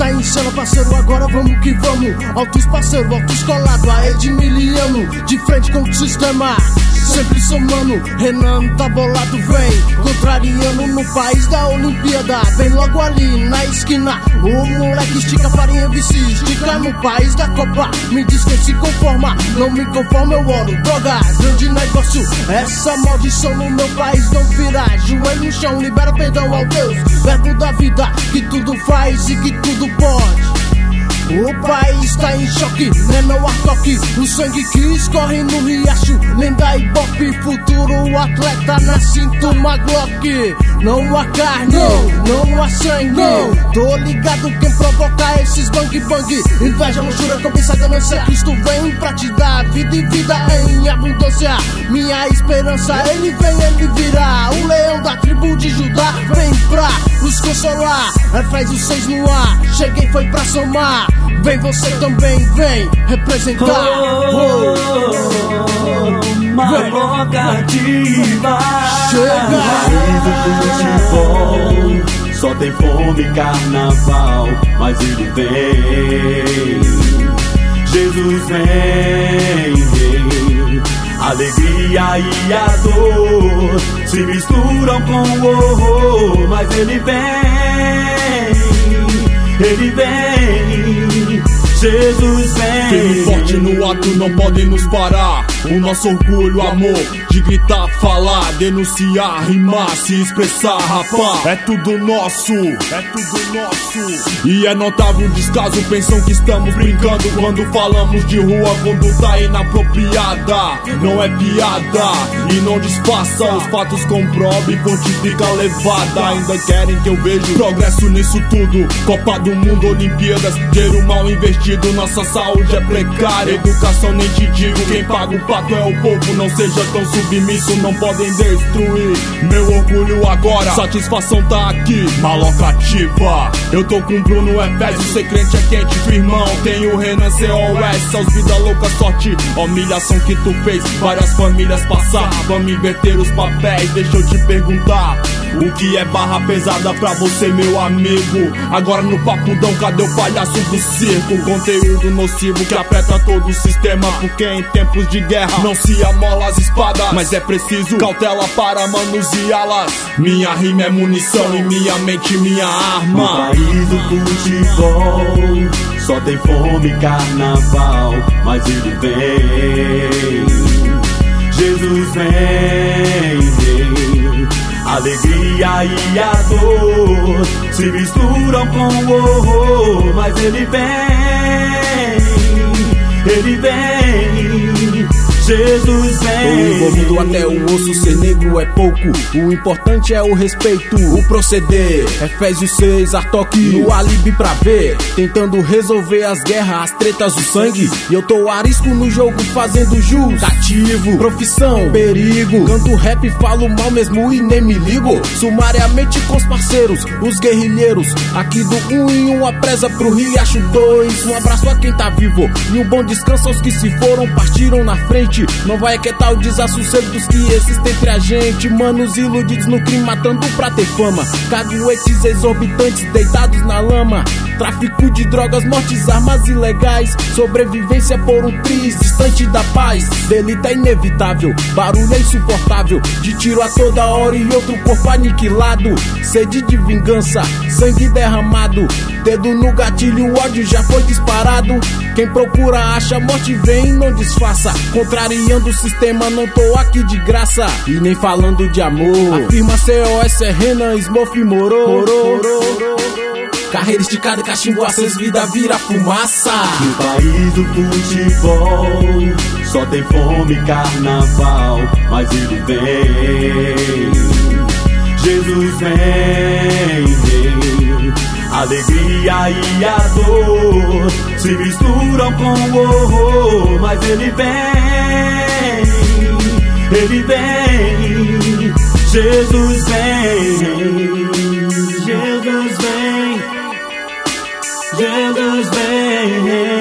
tá em cena, parceiro, agora vamos que vamos. Altos parceiro, altos colado, a Edmiliano, de frente com o sistema, sempre somando. Renan tá bolado, vem contrariando no país da Olimpíada. Vem logo ali na esquina, o moleque estica farinha, vice estica no país da Copa. Me diz quem se conforma, não me conforma, eu oro. Droga, grande negócio, essa maldição no meu país não vira. Joelho no chão, libera perdão ao Deus, verbo da vida, que tudo faz e que tudo pode. O país tá em choque, né, não há toque. O sangue que escorre no riacho, lenda e bope. Futuro atleta na cinta, uma Glock. Não há carne, não há sangue. Tô ligado quem provoca esses bang bang. Inveja, luxúria, cobiça, ganância. Cristo vem pra te dar vida e vida em abundância. Minha esperança, ele vem, ele virá. O leão da tribo de Judá vem pra nos consolar. Efésios 6 no ar, cheguei foi pra somar. Vem você também, vem representar. Maloca ativa. Chega. País do futebol só tem fome e carnaval, mas ele vem. Jesus vem. Alegria e a dor se misturam com o horror, mas ele vem. Ele vem, Jesus vem. Firme e forte no ato, não podem nos parar. O nosso orgulho, amor, de gritar, falar, denunciar, rimar, se expressar, rapar. É tudo nosso, é tudo nosso. E é notável o descaso, pensam que estamos brincando quando falamos de rua, conduta inapropriada. Não é piada e não disfarça, os fatos comprovam e fortifica a levada. Ainda querem que eu veja progresso nisso tudo. Copa do Mundo, Olimpíadas, dinheiro mal investido, nossa saúde é precária. Educação nem te digo, quem paga o pato é o povo. Não seja tão submisso, não podem destruir meu orgulho agora, satisfação tá aqui. Maloca ativa, eu tô com Bruno Efésio, ser crente é quente, firmão. Tem o Renan COS, aos vida louca sorte. Humilhação que tu fez várias famílias passar. Vamos inverter os papéis, deixa eu te perguntar. O que é barra pesada pra você, meu amigo? Agora no papudão, cadê o palhaço do circo? Conteúdo nocivo que afeta todo o sistema, porque em tempos de guerra não se amola as espadas, mas é preciso cautela para manuseá-las. Minha rima é munição e minha mente minha arma. No país do futebol só tem fome e carnaval, mas ele vem. Jesus vem. Alegria e a dor se misturam com o horror, mas ele vem. Ele vem. Jesus vem. Tô envolvido até o osso, ser negro é pouco. O importante é o respeito, o proceder. Efésios 6, Artoque, no alibi pra ver. Tentando resolver as guerras, as tretas, o sangue. E eu tô arisco no jogo, fazendo jus. Cativo, profissão, perigo. Canto rap, falo mal mesmo e nem me ligo. Sumariamente com os parceiros, os guerrilheiros. Aqui do 1 em 1, a presa pro Riacho 2. Um abraço a quem tá vivo e um bom descanso aos que se foram, partiram na frente. Não vai aquietar o desassossego dos que existem entre a gente. Manos iludidos no crime, matando pra ter fama. Caguetes exorbitantes deitados na lama. Tráfico de drogas, mortes, armas ilegais. Sobrevivência por um triz, distante da paz. Delito é inevitável, barulho é insuportável. De tiro a toda hora e outro corpo aniquilado. Sede de vingança, sangue derramado. Dedo no gatilho, o ódio já foi disparado. Quem procura acha, morte vem e não disfarça. Contrariando o sistema, não tô aqui de graça. E nem falando de amor. Afirma COS, é Renan, Smurf, Moro. Carreira esticada, cachimbo, aceso, vida vira fumaça. No país do futebol só tem fome e carnaval, mas ele vem. Jesus vem. Alegria e a dor se misturam com o horror, mas ele vem. Ele vem. Jesus vem. Jesus vem. Jesus vem.